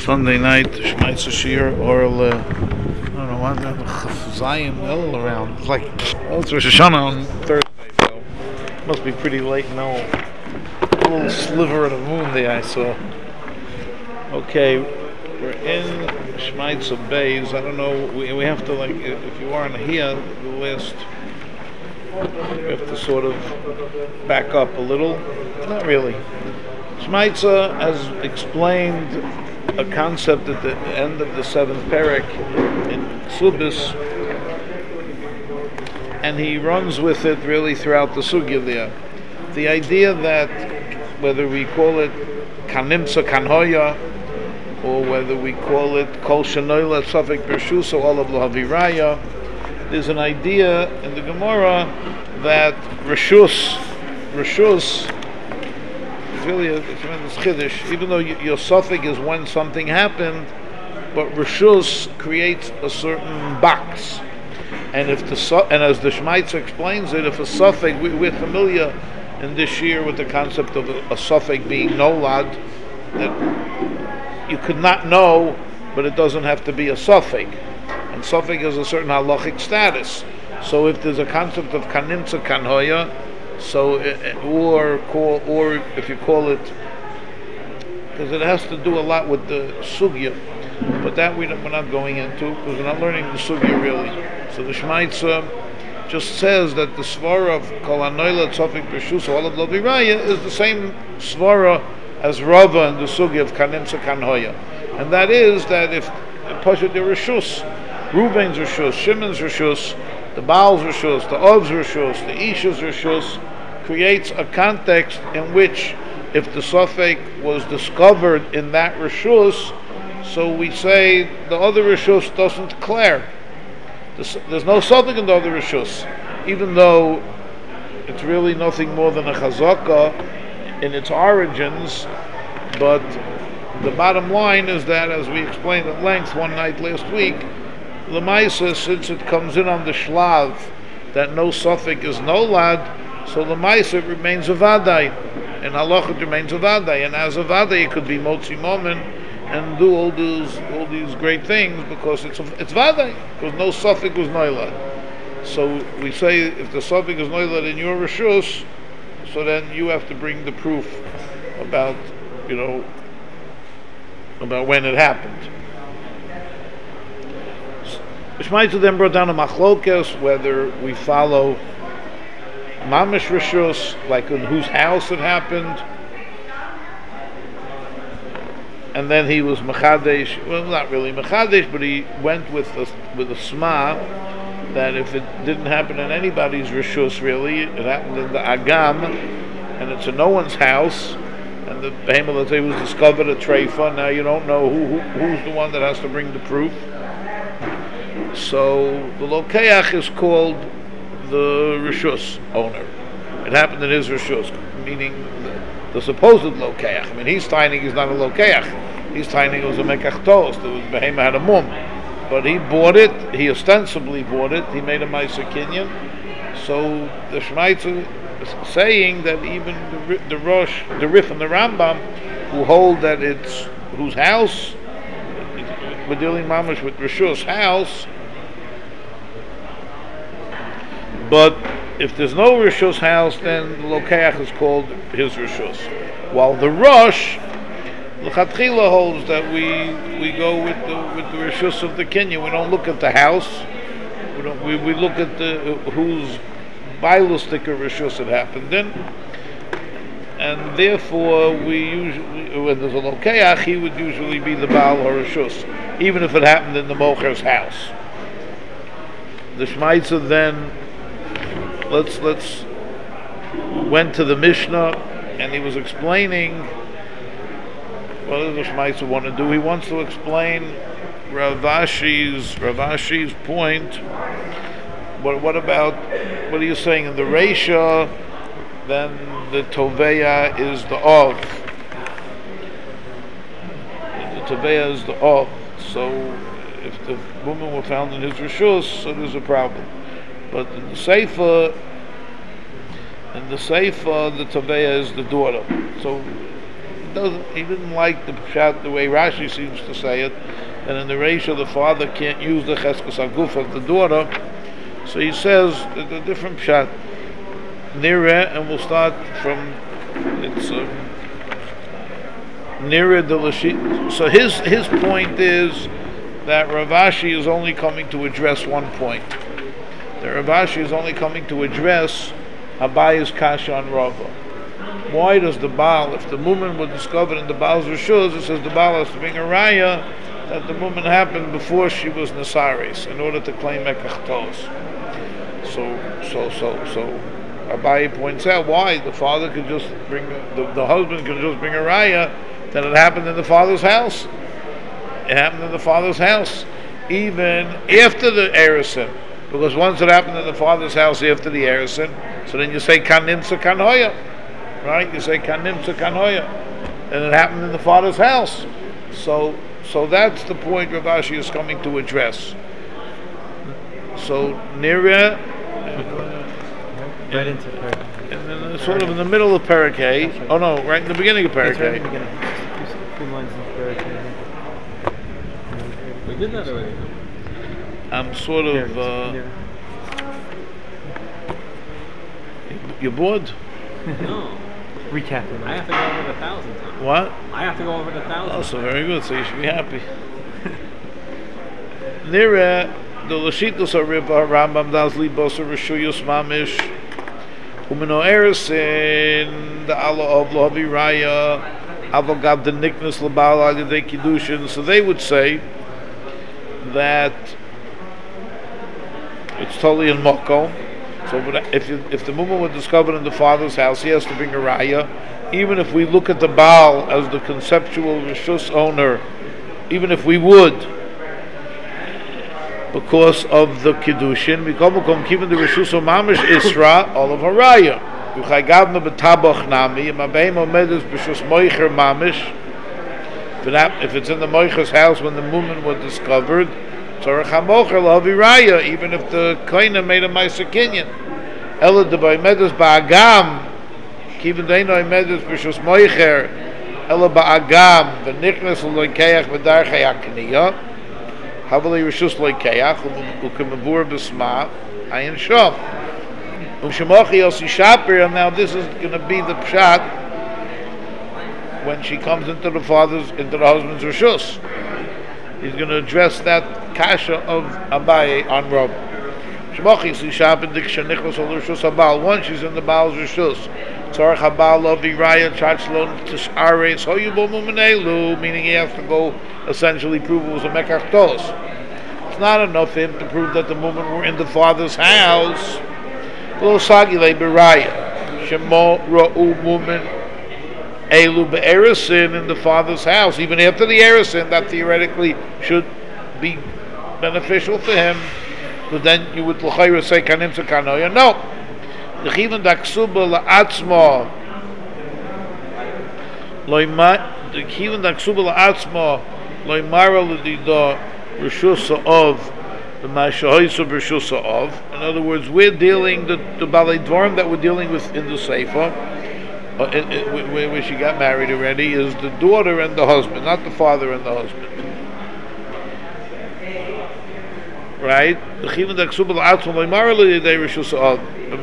Sunday night, Shmaitz Shir, or I don't know what, Zion all around. It's like, well, it's Rosh Hashanah on Thursday, so it must be pretty late now. A little sliver of the moon there I saw. Okay, we're in Shmaitz Beis. I don't know, we have to, like, if you aren't here, the list, we have to sort of back up a little. Not really. Shmaitza has explained a concept at the end of the seventh parak in Subis, and he runs with it really throughout the sugya there. The idea that whether we call it kanimsa kanhoya or whether we call it kol shenoila safek bershus or olav lahaviraya, there's an idea in the Gemara that reshus really a tremendous chiddush, even though your suffix is when something happened, but reshus creates a certain box. And if and as the Shmaitz explains it, if a suffix, we're familiar in this year with the concept of a suffix being nolad, that you could not know, but it doesn't have to be a suffix. And suffix has a certain halachic status. So if there's a concept of kanimtza kanhoya, so or if you call it, because it has to do a lot with the sugya, but that we're not going into because we're not learning the sugya really. So the Shmaitza just says that the svara of kol hanoila tzofik b'shus olav laviraya is the same svara as Rava and the sugya of kanimsa kanhoya, and that is that if pashat the reshus, Ruben's reshus, Shimon's reshus, the Baal's reshus, the Ov's reshus, the Isha's reshus, creates a context in which, if the suffix was discovered in that reshus, so we say the other reshus doesn't declare. There's no suffix in the other reshus, even though it's really nothing more than a chazaka in its origins. But the bottom line is that, as we explained at length one night last week, L'maisa, since it comes in on the shlav that no suffix is nolad, so L'maisa it remains a vaday, and halacha it remains a vaday, and as a vaday it could be motzi momen and do all these great things because it's vaday, because no suffix was nolad. So we say if the suffix is nolad in your reshus, so then you have to bring the proof about when it happened. Shmaitza then brought down a machlokes whether we follow mamish reshus, like in whose house it happened, and then he was mechadesh. Well, not really mechadesh, but he went with a sma that if it didn't happen in anybody's reshus, really, it happened in the agam, and it's in no one's house, and the behemoth was discovered a treifa. Now you don't know who's the one that has to bring the proof. So the lokeach is called the reshus owner. It happened in his reshus, meaning the supposed lokeach. I mean, he's tiny, he's not a lokeach. He's tiny, it was a mekachtos. The behemoth had a mum, but he bought it. He ostensibly bought it. He made a ma'aser kinyan. So the Shmaitza is saying that even the Rosh, the Rif, and the Rambam, who hold that it's whose house, we're dealing mamash with reshus house. But if there's no reshus house, then the lokeach is called his reshus. While the Rosh, l'chatchila, holds that we go with the reshus of the kinyan. We don't look at the house. We look at the whose bailustik reshus it happened in, and therefore we usually, when there's a lokeach, he would usually be the baal or reshus, even if it happened in the mocher's house. The Shmaitza then let's went to the Mishnah, and he was explaining what does the Shmaitza want to do. He wants to explain Rav Ashi's point. What are you saying in the Reisha? Then the Toveya is the Ov. The Toveya is the Ov. So if the woman were found in his reshus, so there's a problem. But in the Seifa, the Toveya is the daughter. So He didn't like the pshat the way Rashi seems to say it, that in the ratio the father can't use the cheskes aguf of the daughter. So he says that the different pshat. Nira, and we'll start from it's Nira the Lashit. So his point is that Rav Ashi is only coming to address one point. That Rav Ashi is only coming to address Abaye's kasha on Rava. Why does the Baal, if the movement was discovered in the Baal's Rishus, it says the Baal has to bring a raya that the movement happened before she was Nasaris in order to claim Ekachtos. So Abaye points out why the father could just bring the husband could just bring a raya that it happened in the father's house. It happened in the father's house, even after the Erisin, because once it happened in the father's house after the Erisin, so then you say Kanimsa Kanhoya, right? You say Kanimsa Kanhoya, and it happened in the father's house. So that's the point Rav Ashi is coming to address. So Nira. Right into Perek. And then sort of in the middle of Perek A. Oh no, right in the beginning of Perek Right A. in the beginning. Two lines in Perek A. We did that already. I'm sort of. You're bored? No. Recapping. I have to go over it 1,000 times. What? I have to go over it 1,000 Oh, times. so very good. So you should be happy. Nira, the Lashitos are Riva Rambam Das Libos or Rishuyos Mamish. Umino Erisin, the Allah of Lohavi Raya, Avogab the Niknas Labala, the Kiddushin. So they would say that it's totally in Mokko. So if the movement was discovered in the father's house, he has to bring a raya. Even if we look at the Baal as the conceptual Rishus owner, even if we would, because of the Kiddushin, we come keeping the Rishus o Mamish Isra, all of Haraya. Yuchagavna betabach nami, mabeim omedes b'shus moicher Mamish. If it's in the moicher's house when the movement was discovered, tzorach hamocher lavi raya, even if the koina made a ma'aser kinyan. Ela debay medes ba'agam, kiven deino medes b'shus moicher, ela ba'agam, v'nichnes l'loikeach v'darchei hakniya. Havali Rishus Loikeach, Ukemabur Bisma, Ayin Shom. Umshemochi Yosi Shapir, and now this is going to be the pshat when she comes into the husband's Rishus. He's going to address that kasha of Abaye on Rob. Shemochi Yosi Shapir, Dikshanichos Ol Rishus Habal. Once she's in the Baal's Rishus. Tzarech Habal Lovi Raya Chachlon Tishare Soyubo Mumenelu, meaning he has to go essentially prove it was a Mekachtos. It's not enough for him to prove that the movement were in the father's house. Lo Sagile Beraya Shemo Ra'u Mumen Elu Be'erisin in the father's house. Even after the Erisin, that theoretically should be beneficial for him. But then you would l'chayra say Kanim Sekanoya. No. The Chivan Daksuba La'atzma Loimara L'dida Rishusa of the Mashahoisa Rishusa of. In other words, we're dealing the Balei Dvarim that we're dealing with in the Sefer, where she got married already, is the daughter and the husband, not the father and the husband. Right? The Chivan Daksuba La'atzma Loimara L'dida Rishusa of.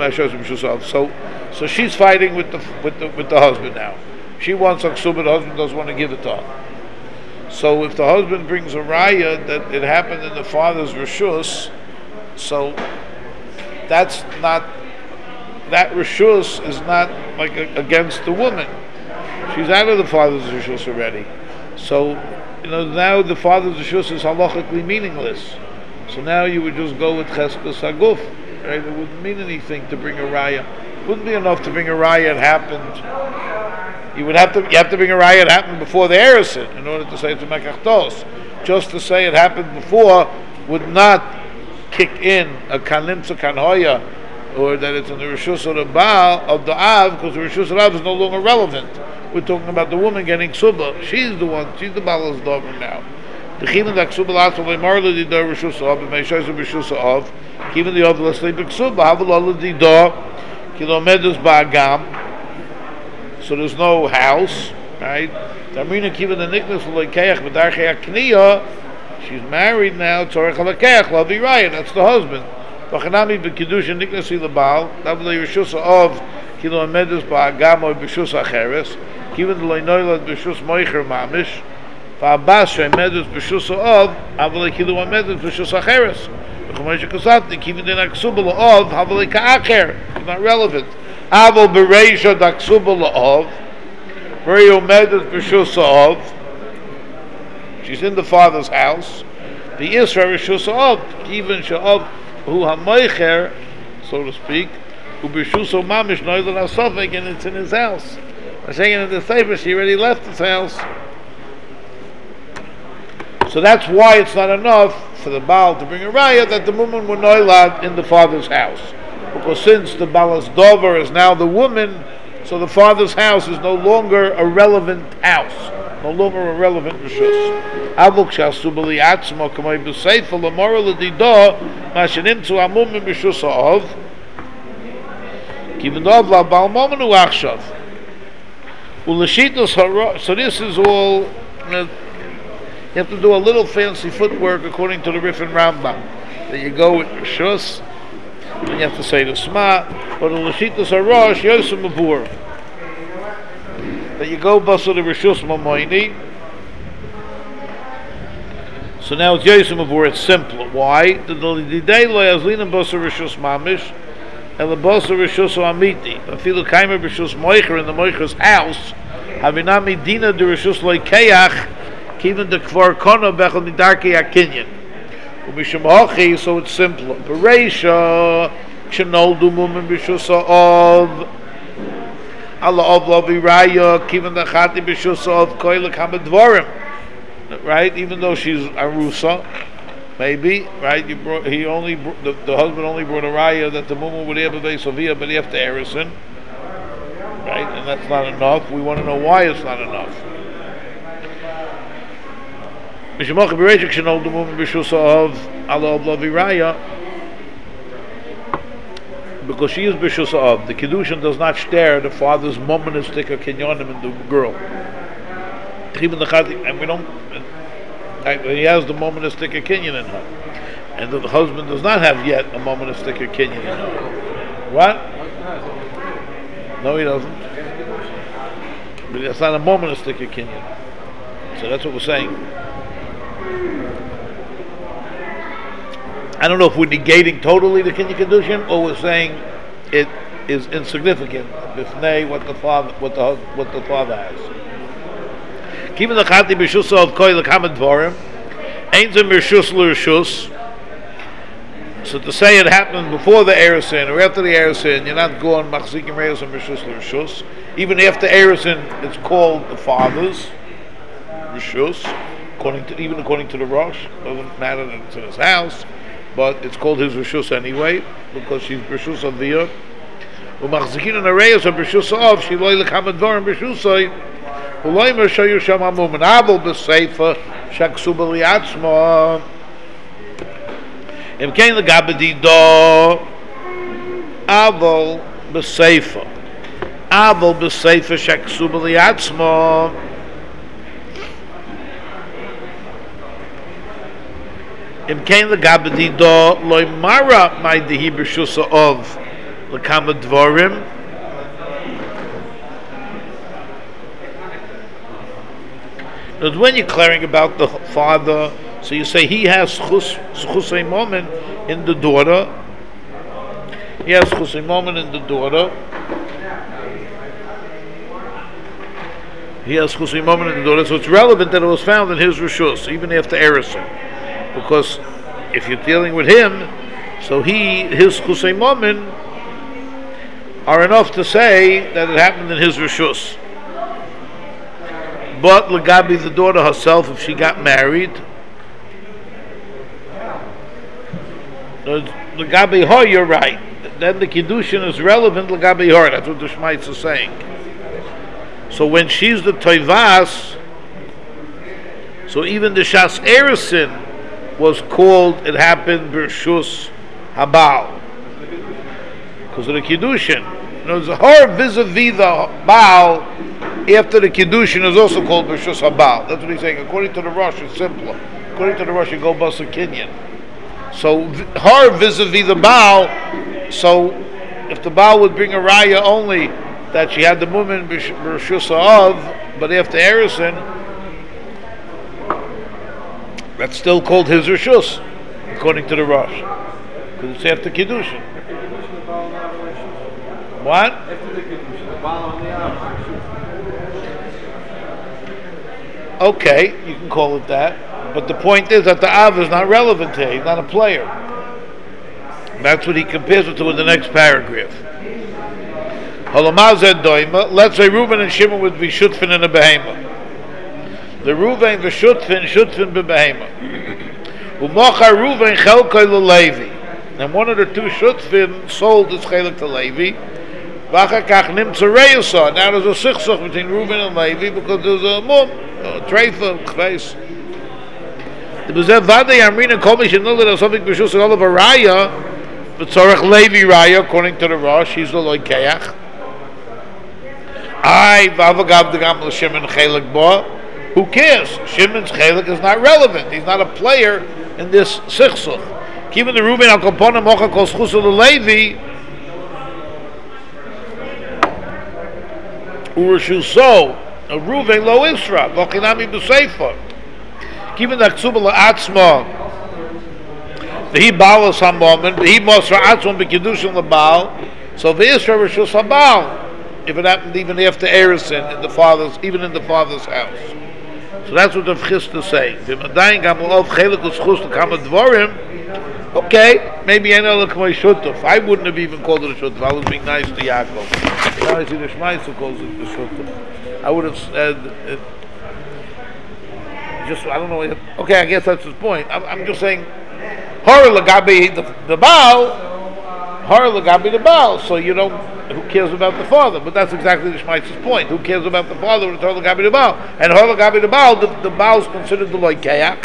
So she's fighting with the husband now. She wants Aksuba, the husband doesn't want to give it to her. So if the husband brings a raya that it happened in the father's rishus, so that's not, that rishus is not like against the woman. She's out of the father's rishus already. So now the father's rishus is halachically meaningless. So now you would just go with cheskes haguf. Right? It wouldn't mean anything to bring a raya. It wouldn't be enough to bring a raya. It happened. You have to bring a raya. It happened before the Erisin in order to say it's a mekachtos. Just to say it happened before would not kick in a kanimsa kanhoya, or that it's in the rishus of the Baal of the Av, because the rishus of the Av is no longer relevant. We're talking about the woman getting suba. She's the one. She's the Baal's daughter now. The chivin that ksuba latzol lemarla di dar rishus of and meishays rishus of. Even the other sleep ksuba havalala di dar kilometers ba'agam. So there's no house. right? Tamrina kiva the niknas lekeach b'darchei akniya. She's married now. Tzorech lekeach lavi raya. That's the husband. V'chanami b'kiddushin niknasi lebal. Davle yishusa of kilo amedus ba'agamo b'shus acheres. Kiva the leinoilad b'shus moicher mamish. V'abas she'amedus b'shus of avle kilo amedus b'shus acheres. V'chomesh kasatni kiva the naksubal of avle ka'acher. It's not relevant. Avol bereisha daksubal of. Very omedus b'shus of. She's in the father's house. The Israel Rishus of even Sha'ov who Hamoicher, so to speak, who Bishuso Mamish Noilan Asofik, and it's in his house. I'm saying in the Sefer she already left his house. So that's why it's not enough for the Baal to bring a raya that the woman were Noilad in the father's house. Because since the Balas Dover is now the woman, so the father's house is no longer a relevant house. No longer a relevant rishus. Avuk shasubali atzmo kamay b'seifa l'mora l'didah mashenim to amum b'shus of kivnov la balmomenu achshav u'lashitos hara. So this is all. You have to do a little fancy footwork according to the Rif and Rambam. That you go with rishus, and you have to say the Shema, but u'lashitos hara yosem mavur. That you go basur the rishus mamoini. So now it's Yosem Avur, it's simpler. Why? The day lo yazlina basur rishus mamish, and the basur rishus amiti. Afilu kaimer rishus moicher in the moicher's house. Havinami dina de rishus lo keach, kiven de kvar kono bechel nidarki akinyan. Umisham hachi, so it's simpler. Bereisha chenoldu mumim rishus of. Allah of Lavi Raya, Kivan the Chati B'Shusa of Koilek Hamadvarim. Right? Even though she's Arusa, maybe, right? The husband only brought a Raya that the woman would have a Vesavia, but he have to Erison. Right? And that's not enough. We want to know why it's not enough. Mishmach Bereshik Shanol the woman B'Shusa of Allah of Lavi Raya. Because she is B'Shusa of. The Kiddushin does not stare the father's momonistic kinyonim in the girl. And we don't. He has the momonistic kinyon in her. And the husband does not have yet a momonistic kinyon in her. What? No, he doesn't. But it's not a momonistic kinyon. So that's what we're saying. I don't know if we're negating totally the Kinyan Kedushin, or we're saying it is insignificant. B'fnei what the father has. Keeping the Chati B'Shusa of Koi L'Kamad Dvorim, Ein Zem Rishus L'Rishus. So to say it happened before the Erusin or after the Erusin, you're not going Machzikim Reyos and Rishus L'Rishus. Even after Erusin, it's called the father's Rishus, even according to the Rosh. Doesn't matter that it's in his house. But it's called his Rishus anyway, because she's Rishus of Viyah. U'machzikin an areyos of Rishus of, shiloi l'kamad dvarim Rishusai, u'loimer shayu sham amum, and abel b'seifa, shaksu b'liatzma. Im kein l'gabedi do, abel b'seifa. Abel b'seifa, shaksu b'liatzma. Im kein legabedi do loy mara my dehi b'shusa of lekama dvorim. But when you're clearing about the father, so you say he has chusay moment in the daughter. He has chusay moment in the daughter. He has chusay moment in the daughter, so it's relevant that it was found in his rishus, even after Erison. Because if you're dealing with him, so his chusay moment are enough to say that it happened in his rishus. But Lagabi, the daughter herself, if she got married, Lagabi her, you're right. Then the Kiddushin is relevant, Lagabi her. That's what the Shmaitz is saying. So when she's the Toivas, so even the Shas Erison was called, it happened Bershus Habal. Because of the Kiddushin. Her vis-a-vis the Baal after the Kiddushin is also called B'Shus HaBaal. That's what he's saying. According to the Rosh, it's simpler. According to the Rosh, you go Basa Kinyan. So her vis-a-vis the Baal, so if the Baal would bring a raya only that she had the woman B'Shus Ha'av, but after Erison, that's still called his Rishus, according to the Rosh. Because it's after Kiddushin. What? Okay, you can call it that. But the point is that the Av is not relevant here. He's not a player. That's what he compares it to in the next paragraph. Let's say Reuben and Shimon would be Shutfin and a Behema. The Reuven v'Shutfin, Shutfin b'Behema. U'mocha Reuven chelkoi l'Levi. And one of the two Shutfin sold his chelik to Levi. V'achar kach nimtza reyusa. Now there's a sichsoch between Reuven and Levi because there's a mum, a treifa, chveis. The Bezev Vadei Amrina Kol Mi Shenol There's something B'Shus Ha'Av a Raya, B'Tzorech Levi Raya, according to the Rosh, he's the Loi Keach. V'Avagav D'Gam L'Shimon Chelik Bo. Who cares? Shimon's Chelik is not relevant. He's not a player in this Sichsuch. Given the Reuben Al Kompona Mocha Kol Schus Levi, Urushuso, a Reuven Lo Isra, V'Chinami B'Seifa. Given the Ksuba La'atzma, the he Baal HaMomen, the he Mosra Atzma B'Kiddushin L'Baal, so the Isra Rishus HaBaal, if it happened even after Erison, even in the father's house. So that's what the V'chista is saying. Okay, maybe I wouldn't have even called it a Shutuf. I was being nice to Yaakov. Now I see the Shmaitzel calls it the Shutuf. I would have said just, I don't know. Okay, I guess that's his point. I'm just saying, Hor Lagabi the Baal, Hor Lagabi the Baal. So you don't. Who cares about the father? But that's exactly the Shmaitz's point. Who cares about the father when it's Hor Lagabi the Baal? And Hor Lagabi the Baal, the Baal is considered the Loi Keach.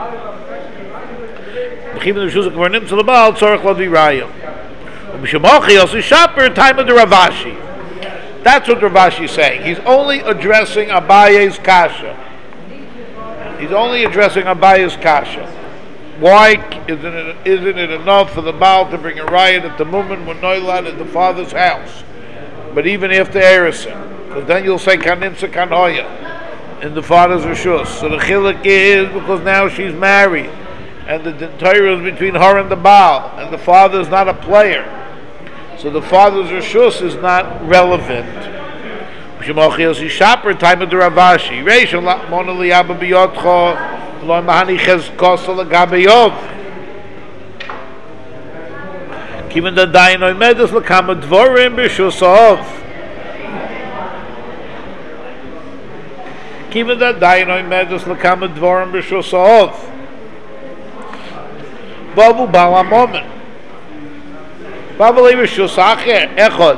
B'chim the Rishus HaKvarnim to the Baal Tzorech Lo V'Rayim. B'Shemachi also Shaper time of the Ravashi. That's what Ravashi is saying. He's only addressing Abaye's kasha. He's only addressing Abaye's kasha. Why isn't it enough for the Baal to bring a riot at the moment when Noilad at the father's house? But even after Erison, because then you'll say Kanimsa Kanoya in the father's Rishus. So the Chilik is because now she's married, and the Torah is between her and the Baal, and the father is not a player. So the father's Rishus is not relevant. Shaper time of the Ravashi. Reish Mona Liaba Biyotcho Lo Mahani Ches Kosa Lagabeyov. Given the Dainoi Medes Lakama Dvorim B'Shusov. Given the Dainoi Medes Lakama Dvorim B'Shusov. Babu Bala Moment. Babu B'Shusacher Echod.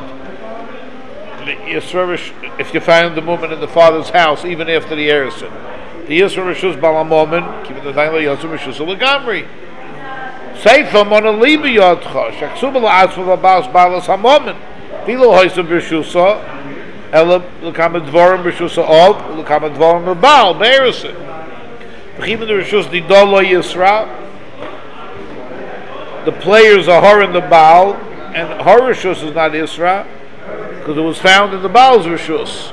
If you find the woman in the father's house, even after the Erison, the Yisra Rishus Balamomen, keeping the time of Yisra Rishus Lagamri. Seifa Mona Liba Yotcha, Shaksubal Asfa Balas Balas Hamomen, Vilo Hoysa Rishusa, Ela Lakama Dvorim Rishusa Ob, Lakama Dvorim Baal, Erison. Even the Rishus Didolo Yisra, the players are her and the Baal, and her Rishus is not Yisra. Because it was found in the Baal's Rishus.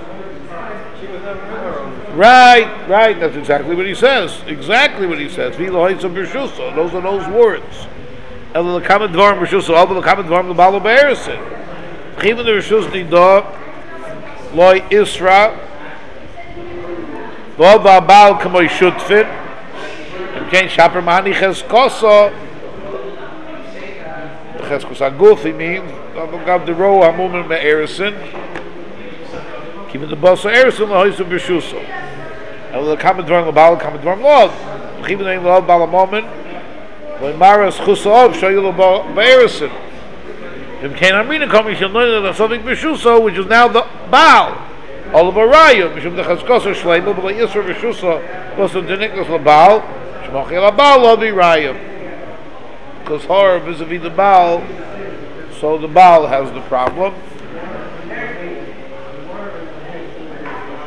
Right, that's exactly what he says. Exactly what he says. Those are those words. Even the Rishus Nidah, Loi Isra, Lo Baal Kamoy Shutfin, and Kain Shaper Mahani Ches Kosa. Cheskos Agufi means got the row a moment by Erison. Keeping the boss of Erison the house of Bishuso. And the common dwelling of Baal, common dwelling love. Keeping the love Baal a moment. When Maras Chusov show you the by Erison. If Cain Amrina coming, she'll know that something Bishuso, which is now the Baal. All of a raya, Mishum the Cheskos of Shleimel, but like Yisra Bishuso, was the Nikos of Baal. Shmochi la Baal, love the raya. Because her vis-a-vis the Baal, so the Baal has the problem.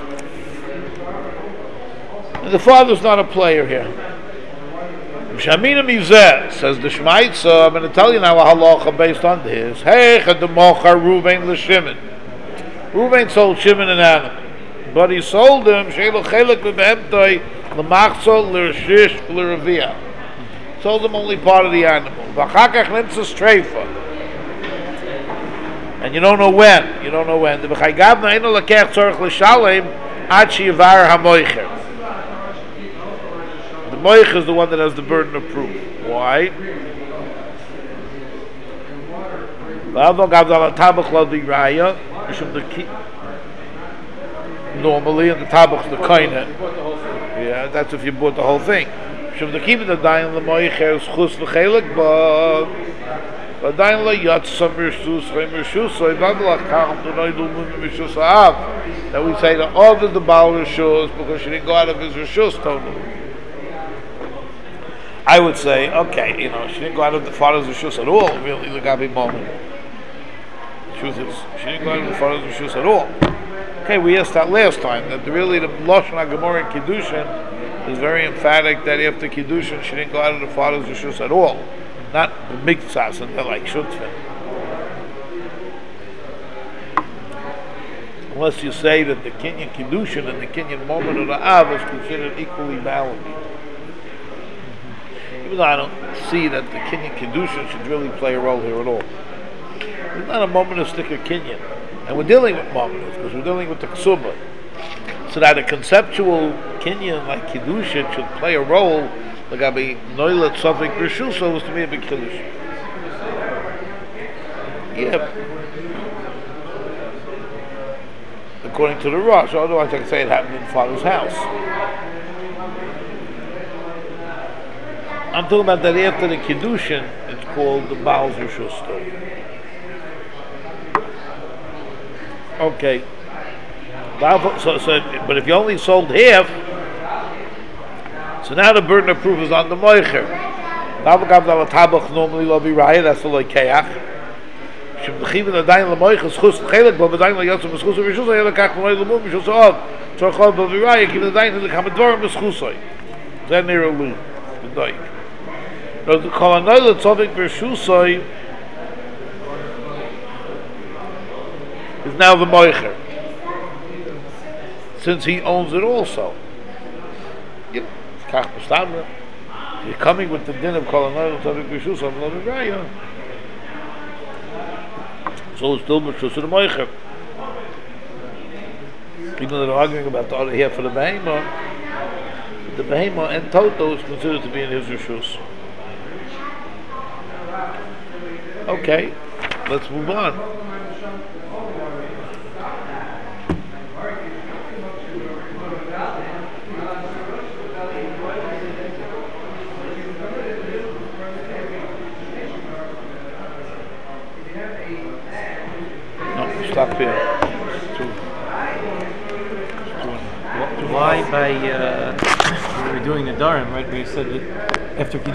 the father's not a player here. Shamina Mizeh says the Shmaitza. I'm going to tell you now a halacha based on this. Hey, Chadamocha Ruvain l'Shimon. Ruvain sold Shimon an animal, but he sold him Shelo Chelik B'Behemtoi L'Machzol L'Rishish L'Revia. Sold him only part of the animal. V'chakach Nimtza Streifa. And you don't know when. The B'chaygavna Eino Lekech Tzorich L'Shalem Ad Sheyivar HaMoicher. The Moich is the one that has the burden of proof. Why? Normally, in the tabach the koine. Yeah, that's if you bought the whole thing. Shum the keeping the dain the Moich is chus v'chelik, but dain la yat some rishus v'rishus so ibadla kam to no do rishus av. That we say the other the baal rishus because she didn't go out of his rishus totally. I would say, okay, she didn't go out of the father's rishus at all, really, the Gabi moment. The truth is, she didn't go out of the father's rishus at all. Okay, we asked that last time, that really the Lashon HaGemara in Kiddushin is very emphatic that after Kiddushin, she didn't go out of the father's rishus at all. Not the miktsas, and they're like shutfin. Unless you say that the Kinyan Kiddushin and the Kinyan moment of the Av is considered equally valid. Even though I don't see that the Kinyan Kiddushin should really play a role here at all. It's not a momentous-stick of Kinyan. And we're dealing with momentous, because we're dealing with the Ksuba. So that a conceptual Kinyan like Kiddushin should play a role, like I'll be Noilat Sofik Rishuso, was to me a big Kiddush. Yeah. According to the Rosh, otherwise I can say it happened in father's house. I'm talking about that after the Kiddushin, it's called the Baal's Rishus story. Okay. So, but if you only sold half, so now the burden of proof is on the Moicher. Normally lo b'raya, that's the Loikeach. Shem d'chiv in the dain l'moicher, schus l'chelik, but the dain l'yotzim schus l'rishus, hay l'kach l'moich l'mum, mishus av, tzorchol lo b'raya, give the dain l'kam advorim l'schusoi. Then they're a loop. No, the Kolanoi l'tzovik b'rishusoi is now the Moicher, since he owns it also. You're coming with the din of Kolanoi l'tzovik b'rishusoi, lo b'raya. So it's still b'rishus of the Moicher. Even though they're arguing about the other half of the Behemah, the Behemah and Toto is considered to be in his rishus. Okay, let's move on. No, stop here. Why by we were doing the Dharam, right? We said that after